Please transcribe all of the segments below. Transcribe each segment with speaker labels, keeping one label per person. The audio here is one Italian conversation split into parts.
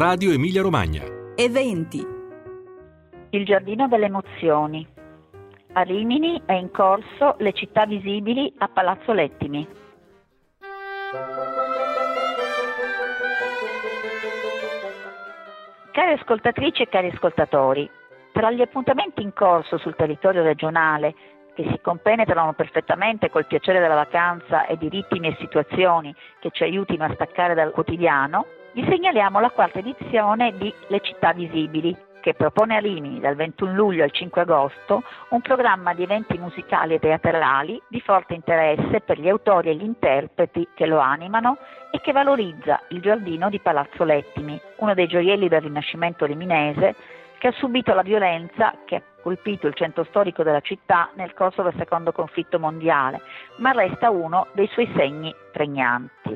Speaker 1: Radio Emilia Romagna.
Speaker 2: Eventi.
Speaker 3: Il Giardino delle Emozioni. A Rimini è in corso Le città visibili a Palazzo Lettimi. Cari ascoltatrici e cari ascoltatori, tra gli appuntamenti in corso sul territorio regionale, che si compenetrano perfettamente col piacere della vacanza e di ritmi e situazioni che ci aiutino a staccare dal quotidiano, vi segnaliamo la quarta edizione di Le città visibili, che propone a Rimini dal 21 luglio al 5 agosto un programma di eventi musicali e teatrali di forte interesse per gli autori e gli interpreti che lo animano e che valorizza il giardino di Palazzo Lettimi, uno dei gioielli del Rinascimento riminese che ha subito la violenza che ha colpito il centro storico della città nel corso del secondo conflitto mondiale, ma resta uno dei suoi segni pregnanti.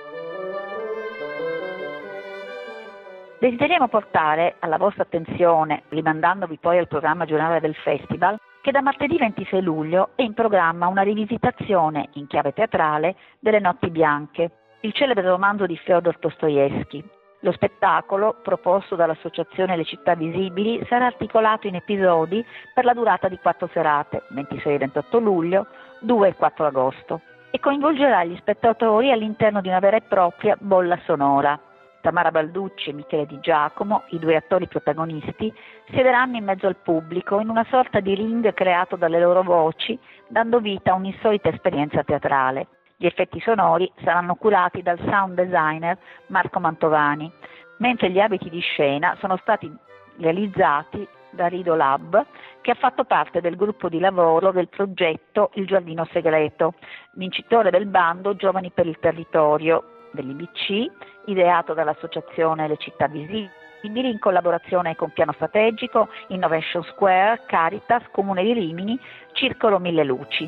Speaker 3: Desideriamo portare alla vostra attenzione, rimandandovi poi al programma giornale del festival, che da martedì 26 luglio è in programma una rivisitazione in chiave teatrale delle Notti Bianche, il celebre romanzo di Fyodor Dostoevskij. Lo spettacolo, proposto dall'associazione Le città visibili, sarà articolato in episodi per la durata di 4 serate, 26 e 28 luglio, 2 e 4 agosto, e coinvolgerà gli spettatori all'interno di una vera e propria bolla sonora. Tamara Balducci e Michele Di Giacomo, i due attori protagonisti, siederanno in mezzo al pubblico in una sorta di ring creato dalle loro voci, dando vita a un'insolita esperienza teatrale. Gli effetti sonori saranno curati dal sound designer Marco Mantovani, mentre gli abiti di scena sono stati realizzati da Rido Lab, che ha fatto parte del gruppo di lavoro del progetto Il Giardino Segreto, vincitore del bando Giovani per il Territorio dell'IBC, ideato dall'associazione Le città visibili in collaborazione con Piano Strategico, Innovation Square, Caritas, Comune di Rimini, Circolo Mille Luci.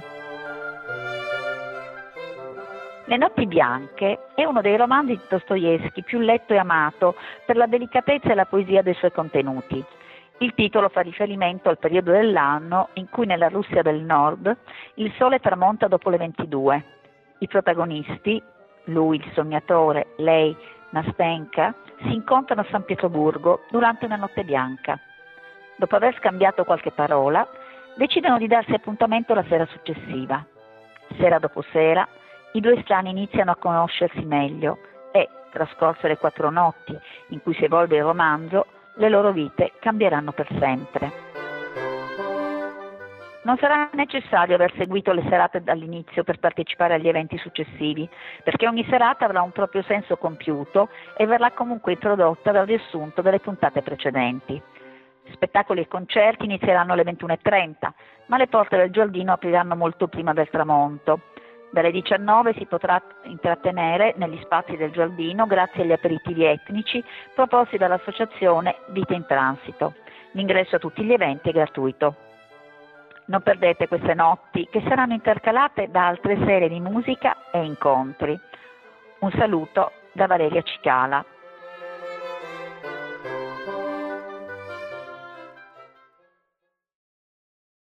Speaker 3: Le Notti Bianche è uno dei romanzi di Dostoevskij più letto e amato per la delicatezza e la poesia dei suoi contenuti. Il titolo fa riferimento al periodo dell'anno in cui nella Russia del Nord il sole tramonta dopo le 22. I protagonisti, lui il sognatore, lei Nastenka, si incontrano a San Pietroburgo durante una notte bianca. Dopo aver scambiato qualche parola, decidono di darsi appuntamento la sera successiva. Sera dopo sera, i due strani iniziano a conoscersi meglio e, trascorse le 4 notti in cui si evolve il romanzo, le loro vite cambieranno per sempre. Non sarà necessario aver seguito le serate dall'inizio per partecipare agli eventi successivi, perché ogni serata avrà un proprio senso compiuto e verrà comunque introdotta dal riassunto delle puntate precedenti. Spettacoli e concerti inizieranno alle 21:30, ma le porte del giardino apriranno molto prima del tramonto. Dalle 19 si potrà intrattenere negli spazi del giardino grazie agli aperitivi etnici proposti dall'associazione Vite in Transito. L'ingresso a tutti gli eventi è gratuito. Non perdete queste notti che saranno intercalate da altre serie di musica e incontri. Un saluto da Valeria Cicala.